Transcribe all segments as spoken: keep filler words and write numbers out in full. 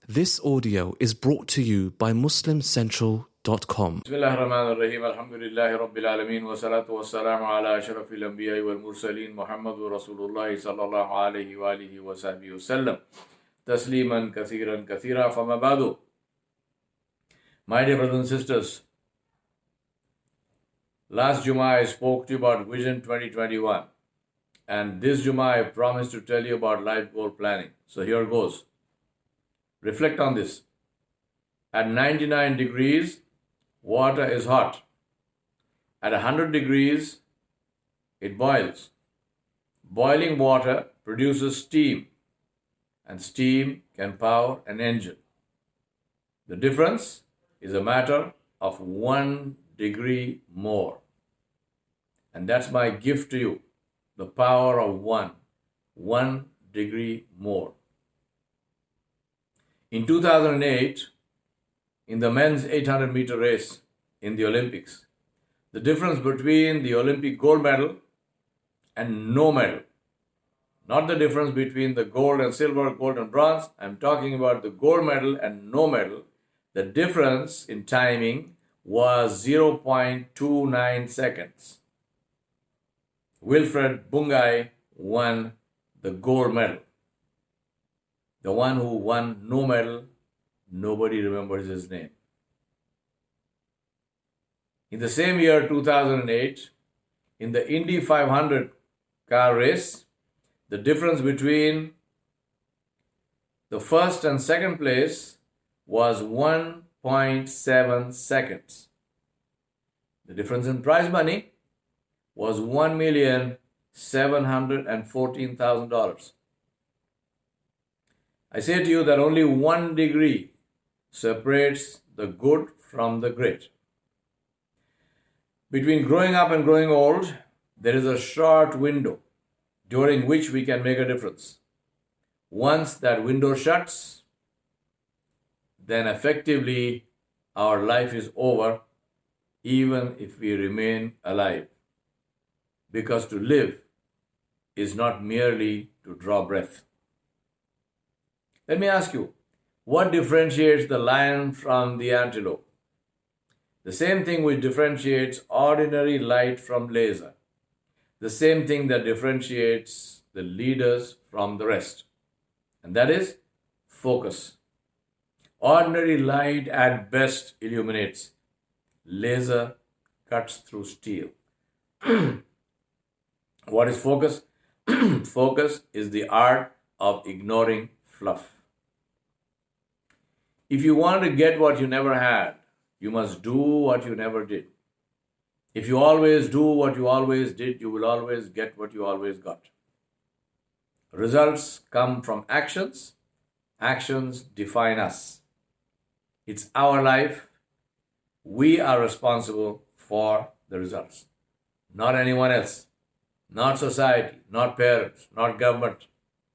This audio is brought to you by muslim central dot com. Bismillahir Rahmanir Rahim. Alhamdulillahi Rabbil Alameen. Wa salatu wa salamu ala ashrafil anbiya wal mursaleen. Muhammadur Rasulullah sallallahu alayhi wa alihi wa sahbihi wa sallam. Tasliman kathiran kathira. Fama ba'du. My dear brothers and sisters, last Jummah I spoke to you about Vision twenty twenty-one. And this Jummah I promised to tell you about life goal planning. So here goes. Reflect on this. At ninety-nine degrees, water is hot. At one hundred degrees, it boils. Boiling water produces steam, and steam can power an engine. The difference is a matter of one degree more. And that's my gift to you, the power of one, one degree more. In two thousand eight, in the men's eight hundred meter race in the Olympics, the difference between the Olympic gold medal and no medal, not the difference between the gold and silver, gold and bronze, I'm talking about the gold medal and no medal, the difference in timing was zero point two nine seconds. Wilfred Bungei won the gold medal. The one who won no medal, nobody remembers his name. In the same year, two thousand eight, in the Indy five hundred car race, the difference between the first and second place was one point seven seconds. The difference in prize money was one million seven hundred fourteen thousand dollars. I say to you that only one degree separates the good from the great. Between growing up and growing old, there is a short window during which we can make a difference. Once that window shuts, then effectively our life is over, even if we remain alive. Because to live is not merely to draw breath. Let me ask you, what differentiates the lion from the antelope? The same thing which differentiates ordinary light from laser. The same thing that differentiates the leaders from the rest. And that is focus. Ordinary light at best illuminates. Laser cuts through steel. What is focus? Focus is the art of ignoring fluff. If you want to get what you never had, you must do what you never did. If you always do what you always did, you will always get what you always got. Results come from actions. Actions define us. It's our life. We are responsible for the results. Not anyone else. Not society. Not parents. Not government.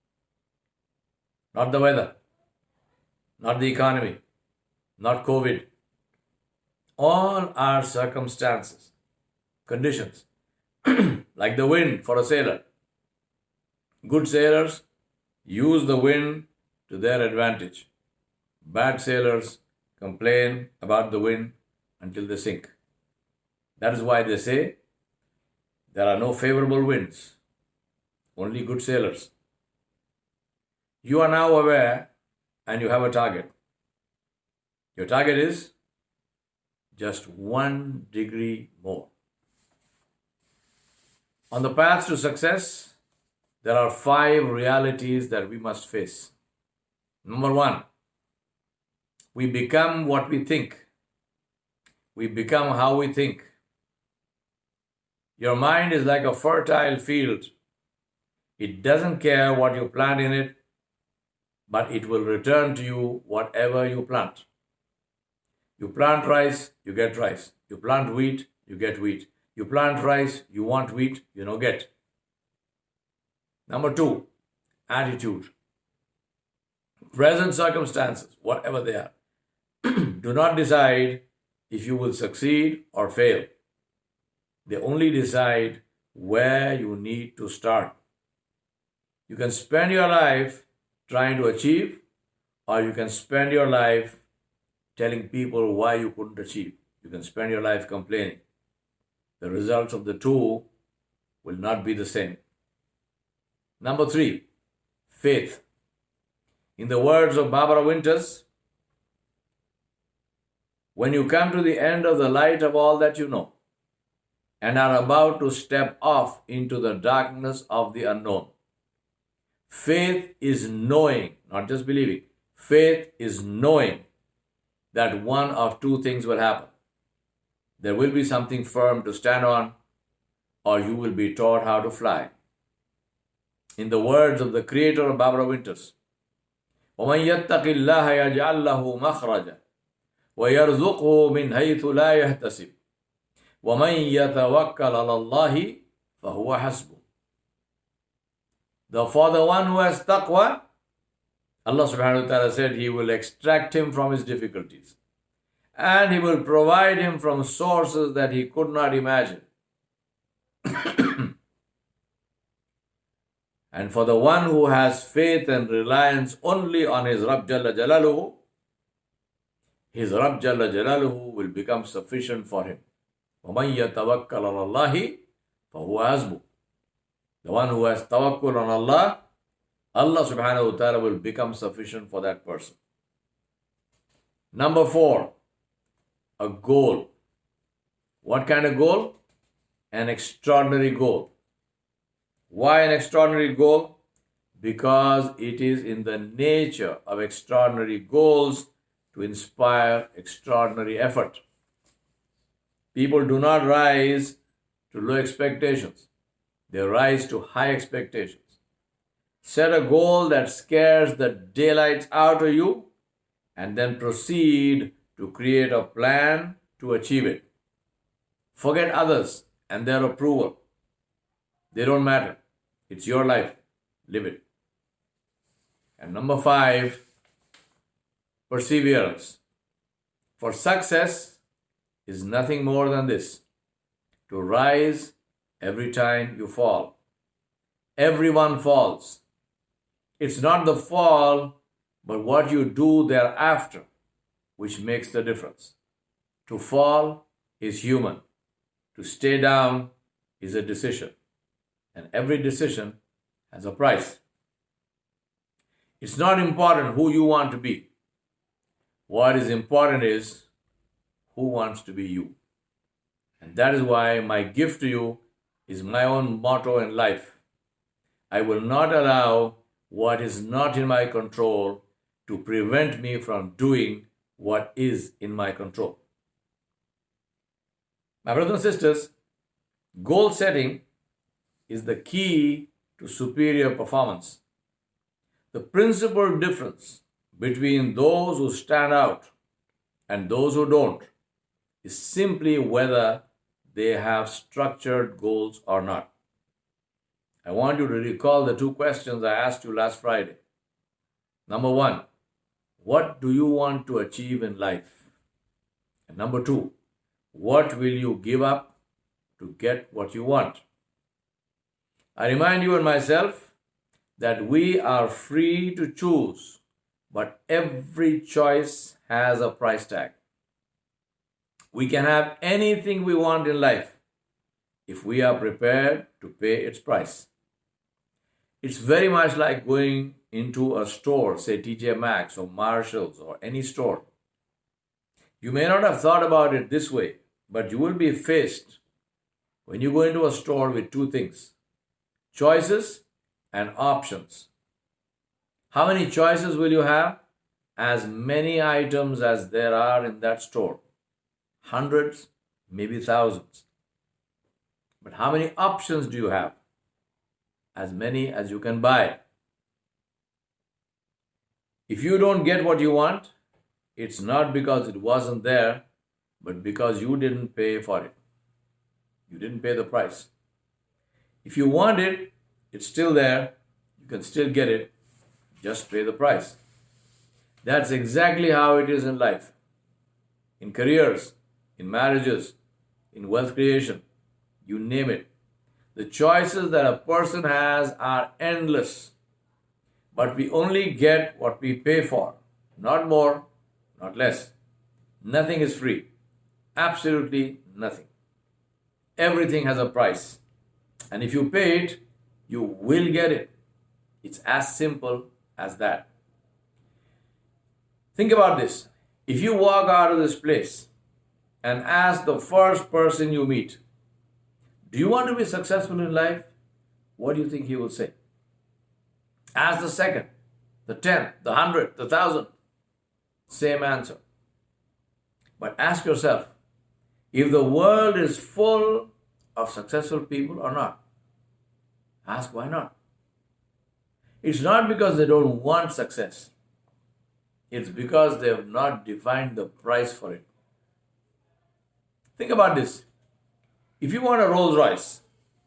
Not the weather. Not the economy, not COVID. All are circumstances, conditions, like the wind for a sailor. Good sailors use the wind to their advantage. Bad sailors complain about the wind until they sink. That is why they say there are no favorable winds, only good sailors. You are now aware and you have a target. Your target is just one degree more. On the path to success, there are five realities that we must face. Number one, we become what we think. We become how we think. Your mind is like a fertile field. It doesn't care what you plant in it, but it will return to you whatever you plant. You plant rice, you get rice. You plant wheat, you get wheat. You plant rice, you want wheat, you know get. Number two, attitude. Present circumstances, whatever they are, do not decide if you will succeed or fail. They only decide where you need to start. You can spend your life trying to achieve, or you can spend your life telling people why you couldn't achieve. You can spend your life complaining. The results of the two will not be the same. Number three, faith. In the words of Barbara Winters, when you come to the end of the light of all that you know and are about to step off into the darkness of the unknown, faith is knowing, not just believing. Faith is knowing that one of two things will happen. There will be something firm to stand on, or you will be taught how to fly. In the words of the creator of Barbara Winters, وَمَنْ يَتَّقِ اللَّهَ يَجْعَلْ لَهُ مَخْرَجًا وَيَرْزُقْهُ مِنْ حَيْثُ لَا يَحْتَسِبُ وَمَنْ يَتَوَكَّلْ عَلَى اللَّهِ فَهُوَ حَسْبُهُ. The, for the one who has taqwa, Allah subhanahu wa ta'ala said He will extract him from his difficulties and He will provide him from sources that he could not imagine. And for the one who has faith and reliance only on his Rabb Jalla Jalaluhu, his Rabb Jalla Jalaluhu will become sufficient for him. وَمَنْ يَتَوَكَّلَ عَلَى اللَّهِ فَهُوَ حَسْبُهُ. The one who has tawakkul on Allah, Allah subhanahu wa ta'ala will become sufficient for that person. Number four, a goal. What kind of goal? An extraordinary goal. Why an extraordinary goal? Because it is in the nature of extraordinary goals to inspire extraordinary effort. People do not rise to low expectations. They rise to high expectations. Set a goal that scares the daylights out of you and then proceed to create a plan to achieve it. Forget others and their approval. They don't matter. It's your life. Live it. And number five, perseverance. For success is nothing more than this: to rise every time you fall. Everyone falls. It's not the fall, but what you do thereafter which makes the difference. To fall is human. To stay down is a decision. And every decision has a price. It's not important who you want to be. What is important is who wants to be you. And that is why my gift to you is my own motto in life. I will not allow what is not in my control to prevent me from doing what is in my control. My brothers and sisters, goal setting is the key to superior performance. The principal difference between those who stand out and those who don't is simply whether they have structured goals or not. I want you to recall the two questions I asked you last Friday. Number one, what do you want to achieve in life? And number two, what will you give up to get what you want? I remind you and myself that we are free to choose, but every choice has a price tag. We can have anything we want in life if we are prepared to pay its price. It's very much like going into a store, say T J Maxx or Marshalls or any store. You may not have thought about it this way, but you will be faced when you go into a store with two things: choices and options. How many choices will you have? As many items as there are in that store. Hundreds, maybe thousands. But how many options do you have? As many as you can buy. If you don't get what you want, it's not because it wasn't there, but because you didn't pay for it. You didn't pay the price. If you want it, it's still there. You can still get it. Just pay the price. That's exactly how it is in life. In careers, in marriages, in wealth creation, you name it. The choices that a person has are endless, but we only get what we pay for. Not more, not less. Nothing is free. Absolutely nothing. Everything has a price. And if you pay it, you will get it. It's as simple as that. Think about this. If you walk out of this place and ask the first person you meet, do you want to be successful in life? What do you think he will say? Ask the second, the tenth, the hundredth, the thousandth. Same answer. But ask yourself, if the world is full of successful people or not? Ask why not? It's not because they don't want success. It's because they have not defined the price for it. Think about this. If you want a Rolls Royce,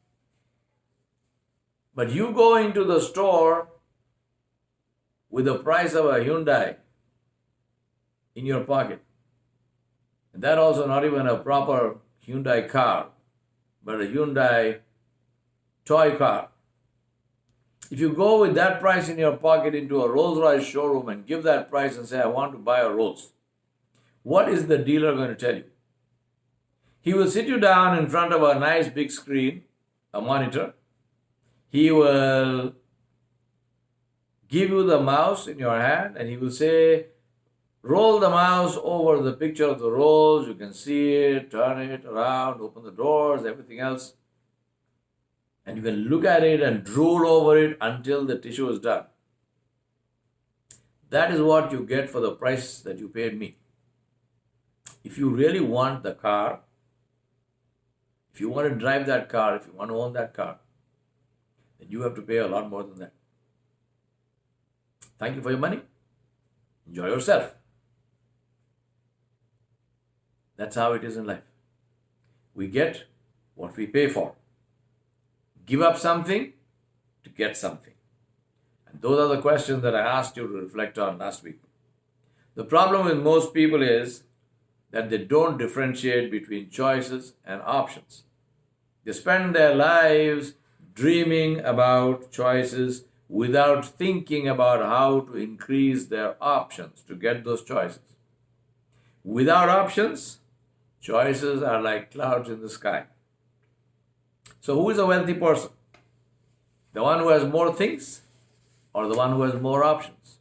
but you go into the store with the price of a Hyundai in your pocket, and that also not even a proper Hyundai car, but a Hyundai toy car. If you go with that price in your pocket into a Rolls Royce showroom and give that price and say, I want to buy a Rolls, what is the dealer going to tell you? He will sit you down in front of a nice big screen, a monitor. He will give you the mouse in your hand and he will say, roll the mouse over the picture of the Rolls. You can see it, turn it around, open the doors, everything else. And you can look at it and drool over it until the tissue is done. That is what you get for the price that you paid me. If you really want the car, if you want to drive that car, if you want to own that car, then you have to pay a lot more than that. Thank you for your money. Enjoy yourself. That's how it is in life. We get what we pay for. Give up something to get something. And those are the questions that I asked you to reflect on last week. The problem with most people is that they don't differentiate between choices and options. They spend their lives dreaming about choices without thinking about how to increase their options to get those choices. Without options, choices are like clouds in the sky. So who is a wealthy person? The one who has more things or the one who has more options?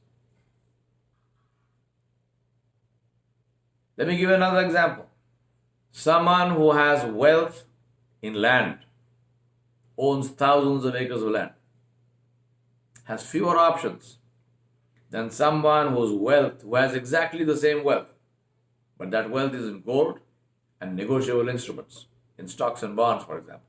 Let me give you another example. Someone who has wealth in land, owns thousands of acres of land, has fewer options than someone whose wealth, who has exactly the same wealth, but that wealth is in gold and negotiable instruments, in stocks and bonds, for example.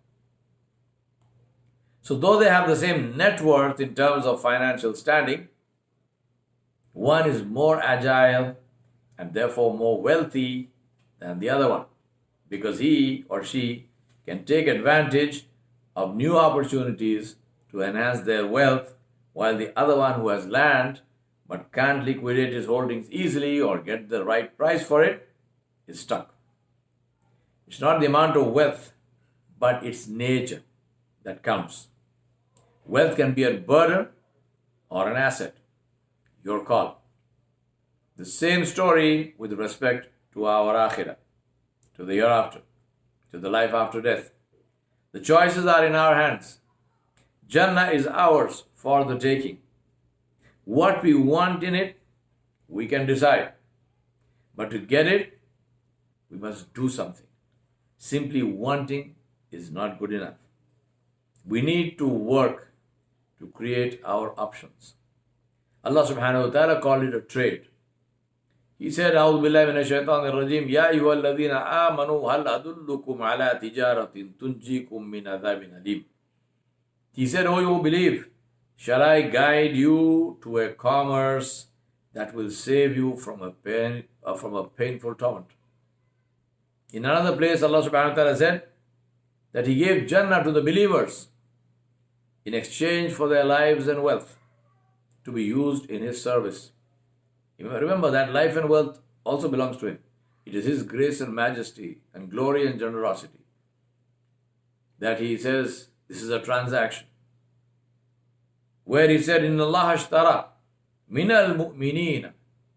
So though they have the same net worth in terms of financial standing, one is more agile and therefore more wealthy than the other one, because he or she can take advantage of new opportunities to enhance their wealth, while the other one who has land but can't liquidate his holdings easily or get the right price for it is stuck. It's not the amount of wealth, but its nature that counts. Wealth can be a burden or an asset. Your call. The same story with respect to our akhirah, to the hereafter, to the life after death. The choices are in our hands. Jannah is ours for the taking. What we want in it, we can decide. But to get it, we must do something. Simply wanting is not good enough. We need to work to create our options. Allah subhanahu wa ta'ala called it a trade. He said, A'udhu billahi minash shaitanir rajim, Ya ayyuhal ladhina amanu hal adullukum ala tijaratin tunjikum min adhabin alim. He said, Oh, you who believe, shall I guide you to a commerce that will save you from a pain, uh, from a painful torment? In another place, Allah subhanahu wa ta'ala said that He gave Jannah to the believers in exchange for their lives and wealth to be used in His service. Remember that life and wealth also belongs to Him. It is His grace and majesty and glory and generosity that He says this is a transaction. Where He said, Inna Allah ashtara minal mu'minina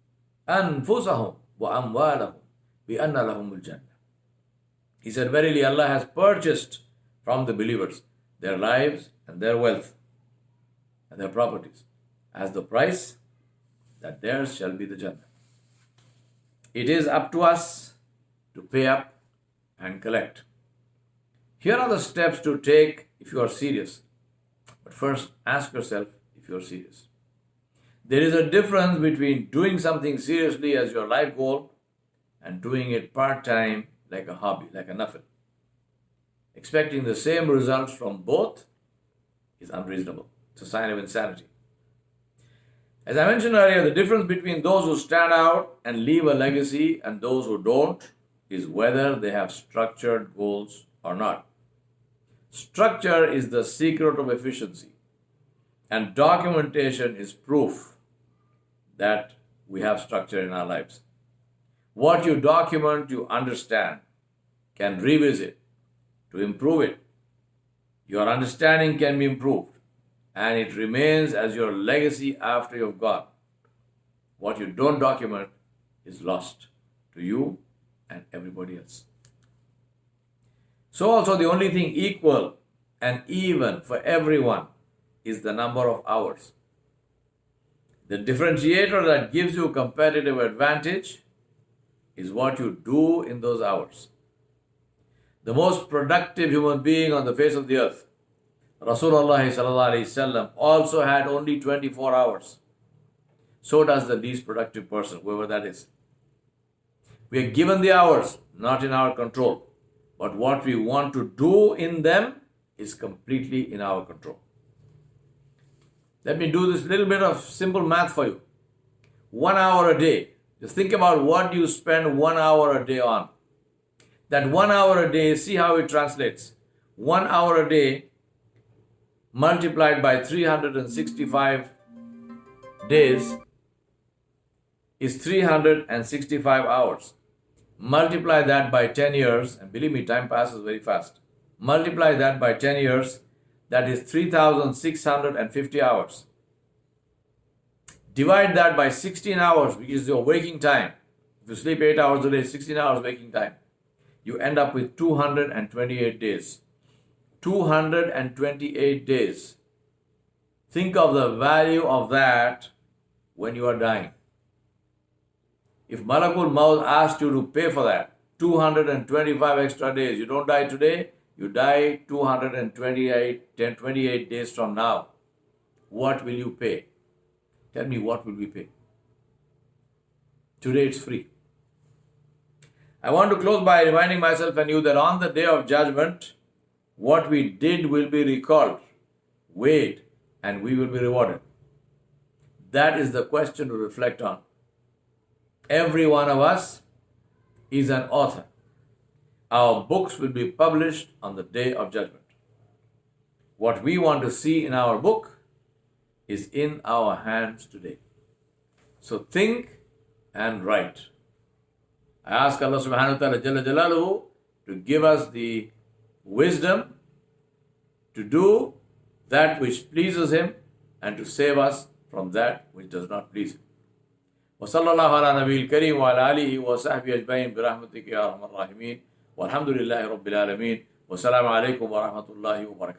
أنفسهم وأموالهم بأن لهم الجنة. He said, verily Allah has purchased from the believers their lives and their wealth and their properties as the price that theirs shall be the Jannah. It is up to us to pay up and collect. Here are the steps to take if you are serious. But first, ask yourself if you are serious. There is a difference between doing something seriously as your life goal and doing it part-time like a hobby, like a nafil. Expecting the same results from both is unreasonable. It's a sign of insanity. As I mentioned earlier, the difference between those who stand out and leave a legacy and those who don't is whether they have structured goals or not. Structure is the secret of efficiency, and documentation is proof that we have structure in our lives. What you document, you understand, can revisit to improve it. Your understanding can be improved, and it remains as your legacy after you've gone. What you don't document is lost to you and everybody else. So also the only thing equal and even for everyone is the number of hours. The differentiator that gives you competitive advantage is what you do in those hours. The most productive human being on the face of the earth, Rasulullah sallallahu alaihi wasallam, also had only twenty-four hours. So does the least productive person, whoever that is. We are given the hours, not in our control. But what we want to do in them is completely in our control. Let me do this little bit of simple math for you. One hour a day. Just think about what you spend one hour a day on. That one hour a day, see how it translates. One hour a day multiplied by three hundred sixty-five days is three hundred sixty-five hours. Multiply that by ten years, and believe me, time passes very fast. Multiply that by ten years, that is three thousand six hundred fifty hours. Divide that by sixteen hours, which is your waking time. If you sleep eight hours a day, sixteen hours waking time. You end up with two hundred twenty-eight days. two hundred twenty-eight days. Think of the value of that when you are dying. If Malakul Maut asked you to pay for that, two hundred twenty-five extra days, you don't die today, you die two hundred twenty-eight, twenty-eight days from now. What will you pay? Tell me, what will we pay? Today it's free. I want to close by reminding myself and you that on the day of judgment, what we did will be recalled, weighed, and we will be rewarded. That is the question to reflect on. Every one of us is an author. Our books will be published on the day of judgment. What we want to see in our book is in our hands today. So think and write. I ask Allah subhanahu wa ta'ala Jalla Jalaluhu to give us the wisdom to do that which pleases Him and to save us from that which does not please Him. وصلى الله على نبي الكريم وعلى آله وصحبه أجمعين برحمتك يا أرحم الراحمين والحمد لله رب العالمين والسلام عليكم ورحمة الله وبركاته.